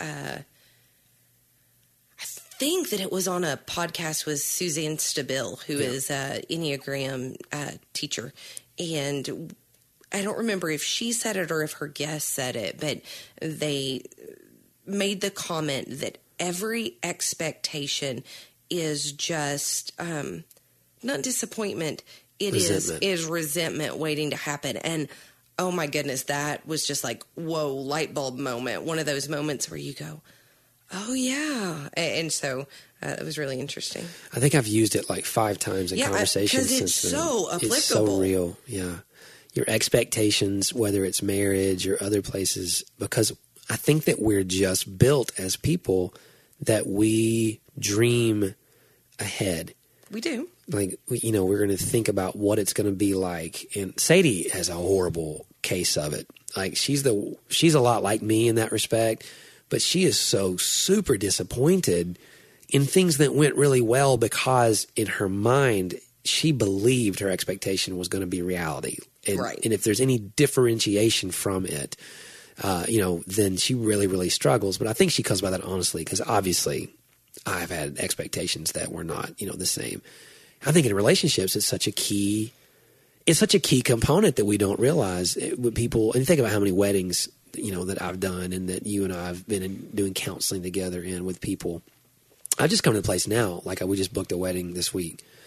I think that it was on a podcast with Suzanne Stabile, who is an Enneagram teacher. And I don't remember if she said it or if her guest said it, but they made the comment that every expectation is just not disappointment. It is resentment waiting to happen. And oh my goodness, that was just whoa, light bulb moment. One of those moments where you go, oh, yeah. And so it was really interesting. I think I've used it 5 times in conversations because it's since so then. applicable. It's so real, yeah. Your expectations, whether it's marriage or other places, because I think that we're just built as people that we dream ahead. We do. We're going to think about what it's going to be like. And Sadie has a horrible case of it. She's a lot like me in that respect. But she is so super disappointed in things that went really well because in her mind, she believed her expectation was going to be reality. And, and if there's any differentiation from it, then she really, really struggles. But I think she comes by that honestly because obviously I've had expectations that were not, the same. I think in relationships, it's such a key component that we don't realize. When people, and think about how many weddings that I've done and that you and I have been doing counseling together with people. I've just come to the place now, we just booked a wedding this week.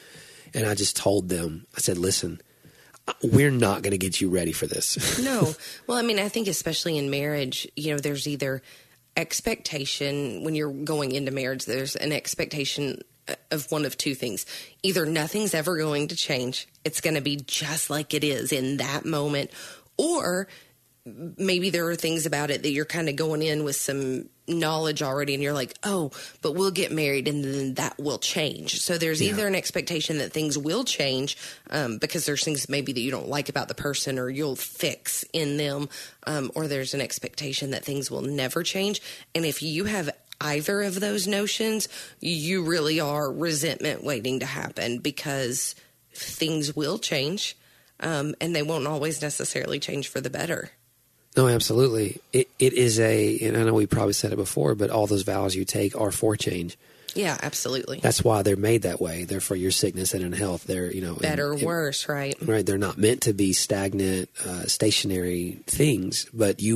And I just told them, I said, listen, we're not going to get you ready for this. No. Well, I mean, I think especially in marriage, there's either expectation when you're going into marriage, there's an expectation of one of two things. Either nothing's ever going to change. It's going to be just like it is in that moment. Or maybe there are things about it that you're kind of going in with some knowledge already and you're like, oh, but we'll get married and then that will change. So there's either an expectation that things will change because there's things maybe that you don't like about the person or you'll fix in them, or there's an expectation that things will never change. And if you have either of those notions, you really are resentment waiting to happen, because things will change and they won't always necessarily change for the better. No, absolutely. It is and I know we probably said it before, but all those vows you take are for change. Yeah, absolutely. That's why they're made that way. They're for your sickness and in health. They're, better, worse, right? Right. They're not meant to be stagnant, stationary things, but we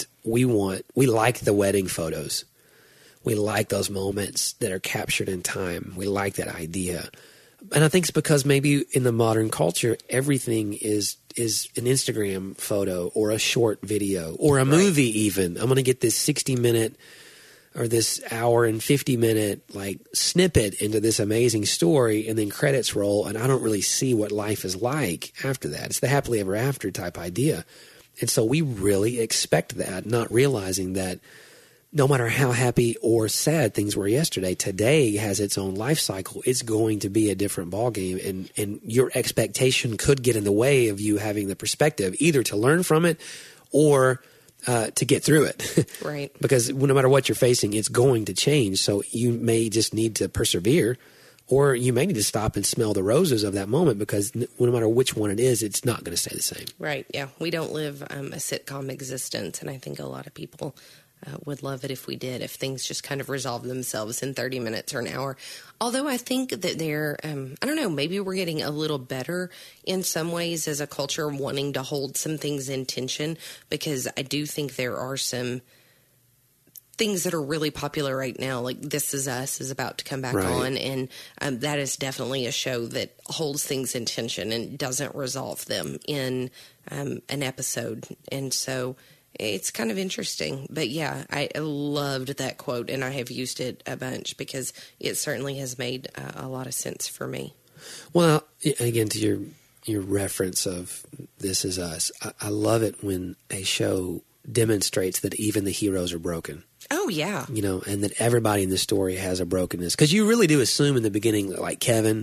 like the wedding photos. We like those moments that are captured in time. We like that idea. And I think it's because maybe in the modern culture, everything is an Instagram photo or a short video or a movie even. I'm going to get this 60-minute or this hour and 50-minute like snippet into this amazing story, and then credits roll, and I don't really see what life is like after that. It's the happily ever after type idea. And so we really expect that, not realizing that no matter how happy or sad things were yesterday, today has its own life cycle. It's going to be a different ballgame, and your expectation could get in the way of you having the perspective either to learn from it or to get through it. Right. Because no matter what you're facing, it's going to change. So you may just need to persevere, or you may need to stop and smell the roses of that moment, because no matter which one it is, it's not going to stay the same. Right. Yeah. We don't live a sitcom existence, and I think a lot of people would love it if we did, if things just kind of resolve themselves in 30 minutes or an hour. Although I think that they're, I don't know, maybe we're getting a little better in some ways as a culture, wanting to hold some things in tension, because I do think there are some things that are really popular right now, like This Is Us is about to come back on, and that is definitely a show that holds things in tension and doesn't resolve them in an episode. And so it's kind of interesting. But yeah, I loved that quote, and I have used it a bunch because it certainly has made a lot of sense for me. Well, again, to your reference of This Is Us, I love it when a show demonstrates that even the heroes are broken. Oh, yeah. And that everybody in the story has a brokenness. Because you really do assume in the beginning, like Kevin,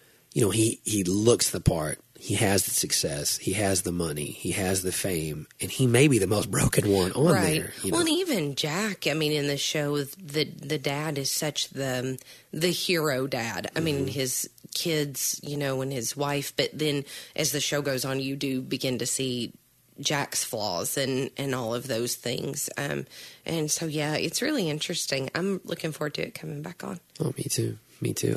he looks the part. He has the success. He has the money. He has the fame. And he may be the most broken one on there. Well, and even Jack, I mean, in the show, the dad is such the hero dad. I mean, his kids, and his wife. But then as the show goes on, you do begin to see Jack's flaws and all of those things. And so, yeah, it's really interesting. I'm looking forward to it coming back on. Oh, me too. Me too.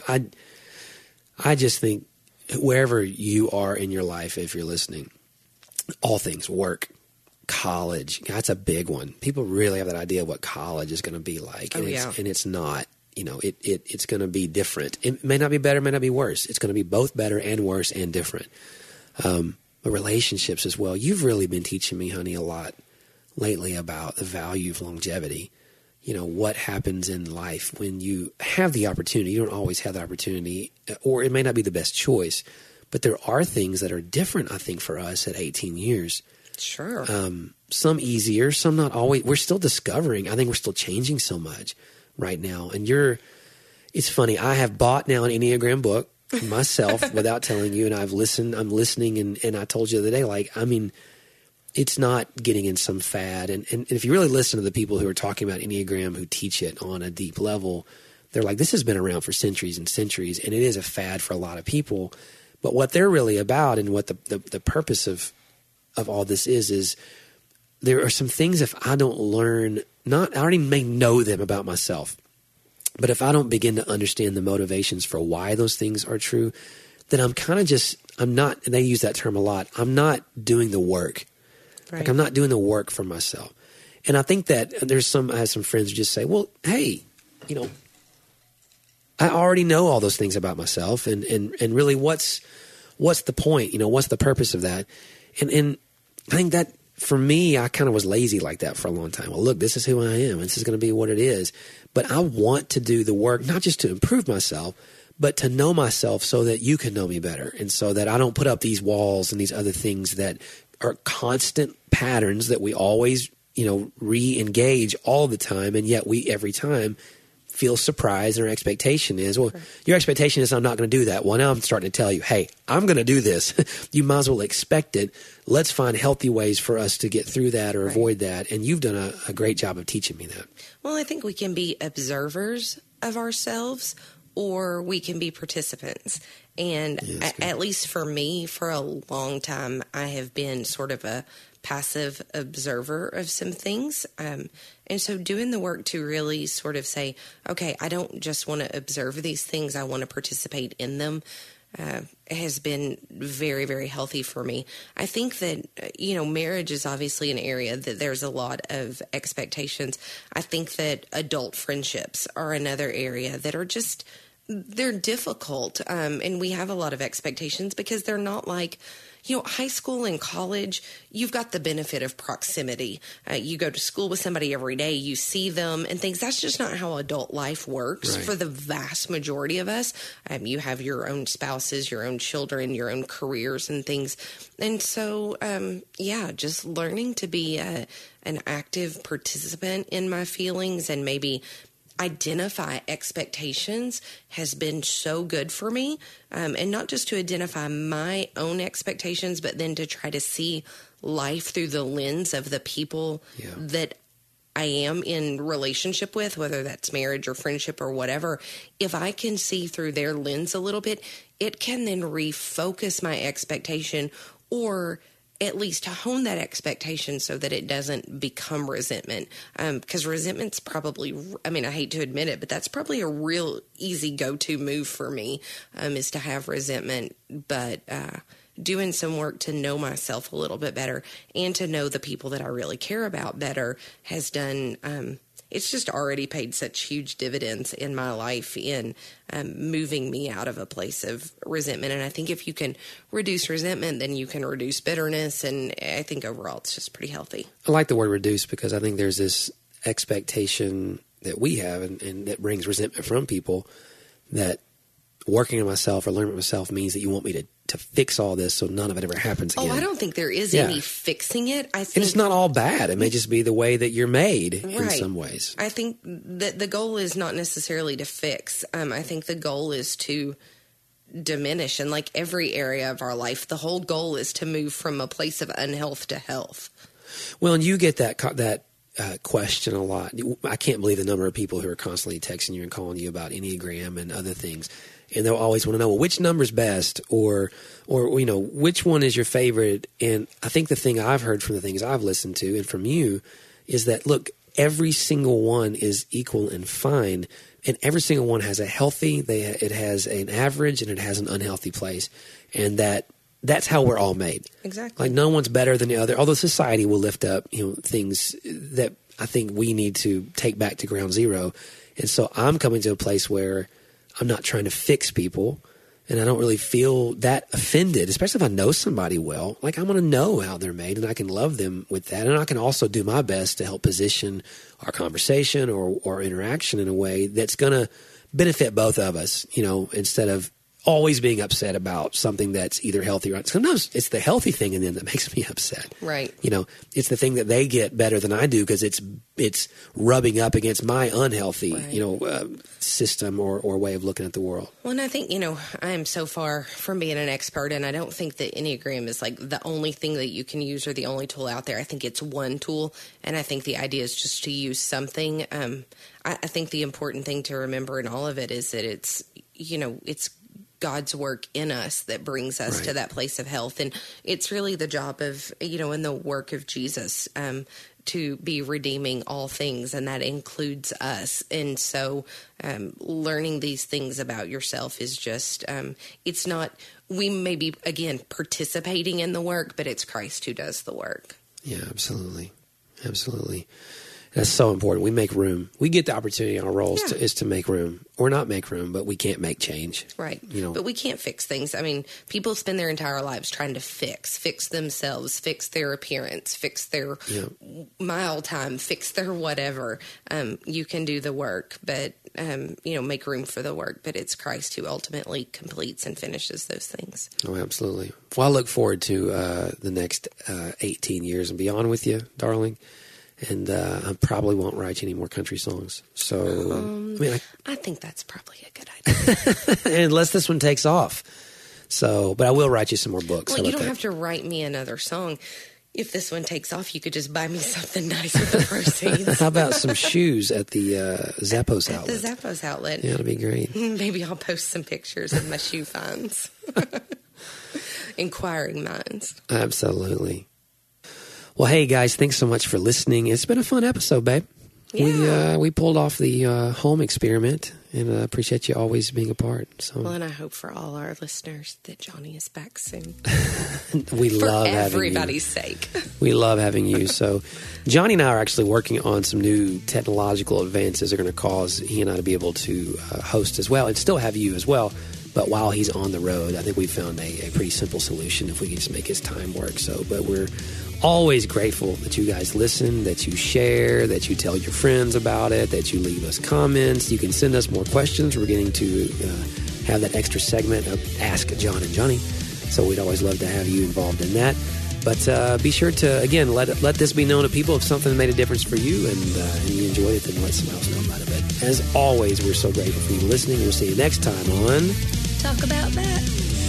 I just think wherever you are in your life, if you're listening, all things, work, college, that's a big one. People really have that idea of what college is going to be like. And it's not. It's going to be different. It may not be better, may not be worse. It's going to be both better and worse and different. But relationships as well. You've really been teaching me, honey, a lot lately about the value of longevity. What happens in life when you have the opportunity. You don't always have the opportunity, or it may not be the best choice, but there are things that are different, I think, for us at 18 years. Sure. Some easier, some not always. We're still discovering. I think we're still changing so much right now. And it's funny. I have bought now an Enneagram book myself without telling you, and I'm listening, and I told you the other day, it's not getting in some fad. And if you really listen to the people who are talking about Enneagram, who teach it on a deep level, they're like, this has been around for centuries and centuries, and it is a fad for a lot of people. But what they're really about, and what the purpose of all this is there are some things, if I don't learn, I already may know them about myself, but if I don't begin to understand the motivations for why those things are true, then I'm not, and they use that term a lot, I'm not doing the work. Right. Like I'm not doing the work for myself. And I think that I have some friends who just say, well, hey, I already know all those things about myself, and really what's the point? What's the purpose of that? And I think that for me, I kind of was lazy like that for a long time. Well, look, this is who I am. This is going to be what it is. But I want to do the work, not just to improve myself, but to know myself so that you can know me better, and so that I don't put up these walls and these other things that are constant patterns that we always, re-engage all the time, and yet we every time feel surprised, and our expectation is, well, your expectation is I'm not going to do that. Well, now I'm starting to tell you, hey, I'm going to do this. You might as well expect it. Let's find healthy ways for us to get through that or avoid that. And you've done a great job of teaching me that. Well, I think we can be observers of ourselves, or we can be participants. And at least for me, for a long time, I have been sort of a passive observer of some things. And so doing the work to really sort of say, okay, I don't just want to observe these things, I want to participate in them, has been very, very healthy for me. I think that, marriage is obviously an area that there's a lot of expectations. I think that adult friendships are another area that are just, they're difficult. And we have a lot of expectations because they're not like, high school and college, you've got the benefit of proximity. You go to school with somebody every day, you see them and things. That's just not how adult life works for the vast majority of us. You have your own spouses, your own children, your own careers and things. And so, just learning to be an active participant in my feelings and maybe identify expectations has been so good for me. And not just to identify my own expectations, but then to try to see life through the lens of the people that I am in relationship with, whether that's marriage or friendship or whatever. If I can see through their lens a little bit, it can then refocus my expectation, or at least to hone that expectation so that it doesn't become resentment. Because resentment's probably, I hate to admit it, but that's probably a real easy go-to move for me, is to have resentment. But doing some work to know myself a little bit better and to know the people that I really care about better has done, it's just already paid such huge dividends in my life in moving me out of a place of resentment. And I think if you can reduce resentment, then you can reduce bitterness. And I think overall it's just pretty healthy. I like the word reduce because I think there's this expectation that we have and that brings resentment from people, that working on myself or learning myself means that you want me to fix all this so none of it ever happens again. Oh, I don't think there is any fixing it. I think, and it's not all bad. It may just be the way that you're made in some ways. I think that the goal is not necessarily to fix. I think the goal is to diminish. And like every area of our life, the whole goal is to move from a place of unhealth to health. Well, and you get that question a lot. I can't believe the number of people who are constantly texting you and calling you about Enneagram and other things. And they'll always want to know, well, which number's best, or which one is your favorite? And I think the thing I've heard from the things I've listened to and from you is that, look, every single one is equal and fine, and every single one has a healthy, it has an average, and it has an unhealthy place, and that's how we're all made. Exactly. Like no one's better than the other, although society will lift up things that I think we need to take back to ground zero. And so I'm coming to a place where I'm not trying to fix people, and I don't really feel that offended, especially if I know somebody well. Like I want to know how they're made, and I can love them with that. And I can also do my best to help position our conversation or interaction in a way that's going to benefit both of us, instead of always being upset about something that's either healthy or not. Sometimes it's the healthy thing in them that makes me upset. Right. It's the thing that they get better than I do because it's rubbing up against my unhealthy, system or way of looking at the world. Well, and I think, I am so far from being an expert, and I don't think that Enneagram is like the only thing that you can use or the only tool out there. I think it's one tool, and I think the idea is just to use something. I think the important thing to remember in all of it is that it's God's work in us that brings us to that place of health. And it's really the job of, in the work of Jesus, to be redeeming all things, and that includes us. And so learning these things about yourself is just, it's not, we may be, again, participating in the work, but it's Christ who does the work. Yeah, absolutely. Absolutely. That's so important. We make room. We get the opportunity on our roles is to make room, or not make room, but we can't make change. Right. You know, but we can't fix things. I mean, people spend their entire lives trying to fix themselves, fix their appearance, fix their mile time, fix their whatever. You can do the work, but, make room for the work. But it's Christ who ultimately completes and finishes those things. Oh, absolutely. Well, I look forward to the next 18 years and beyond with you, darling. And I probably won't write you any more country songs. So, I think that's probably a good idea. Unless this one takes off. So, but I will write you some more books. Well, you don't have to write me another song. If this one takes off, you could just buy me something nice with the proceeds. How about some shoes at the Zappos outlet? The Zappos outlet. Yeah, that'd be great. Maybe I'll post some pictures of my shoe finds. Inquiring minds. Absolutely. Well, hey, guys, thanks so much for listening. It's been a fun episode, babe. Yeah. We pulled off the home experiment, and I appreciate you always being a part. So. Well, and I hope for all our listeners that Johnny is back soon. We love having you. For everybody's sake. We love having you. So Johnny and I are actually working on some new technological advances that are going to cause he and I to be able to host as well and still have you as well. But while he's on the road, I think we found a pretty simple solution if we can just make his time work. So, but we're always grateful that you guys listen, that you share, that you tell your friends about it, that you leave us comments. You can send us more questions. We're getting to have that extra segment of Ask John and Johnny. So we'd always love to have you involved in that. But be sure to, again, let this be known to people if something made a difference for you and you enjoyed it, then let someone else know about it. But as always, we're so grateful for you listening. We'll see you next time on Talk About That.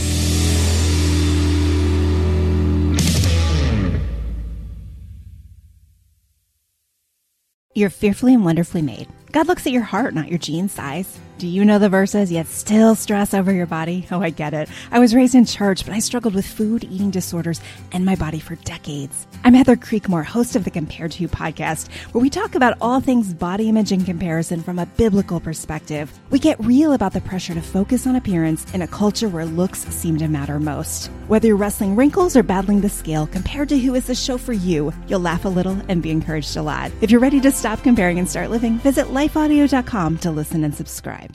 You're fearfully and wonderfully made. God looks at your heart, not your jean size. Do you know the verses, yet still stress over your body? Oh, I get it. I was raised in church, but I struggled with food, eating disorders, and my body for decades. I'm Heather Creekmore, host of the Compared to You podcast, where we talk about all things body image and comparison from a biblical perspective. We get real about the pressure to focus on appearance in a culture where looks seem to matter most. Whether you're wrestling wrinkles or battling the scale, Compared to You is the show for you. You'll laugh a little and be encouraged a lot. If you're ready to stop comparing and start living, visit lifeaudio.com to listen and subscribe.